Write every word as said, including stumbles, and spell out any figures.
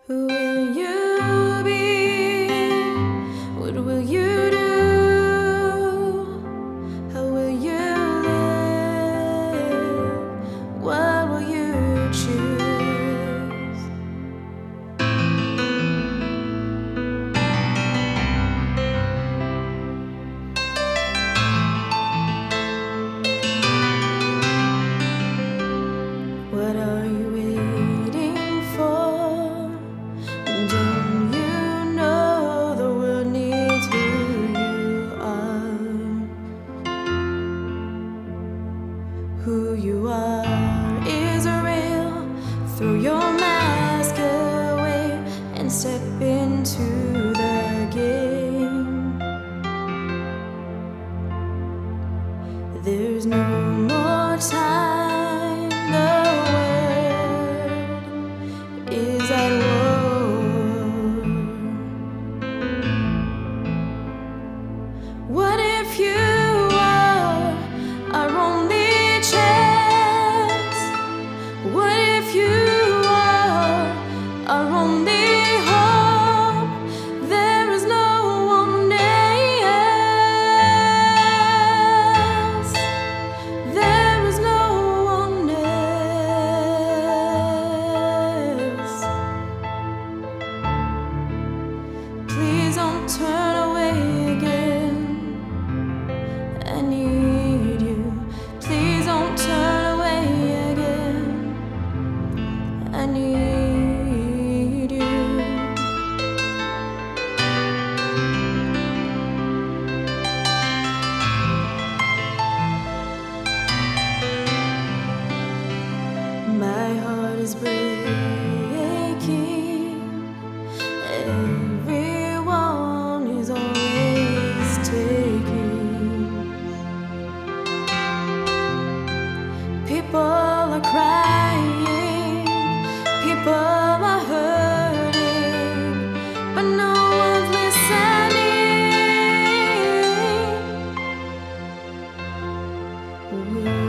Who will you be? What will you do? How will you live? What will you choose? What are you waiting for? Don't you know the world needs who you are? Who you are is real. Throw your mask away and step into the game. There's no more time. The world is at war. What if you are our only chance? What if you are our only hope? There is no one else. There is no one else. Please don't turn away again. I need you. Please don't turn away again. I need you. My heart is breaking. Everyone is always taking. People are crying, people are hurting, but no one's listening.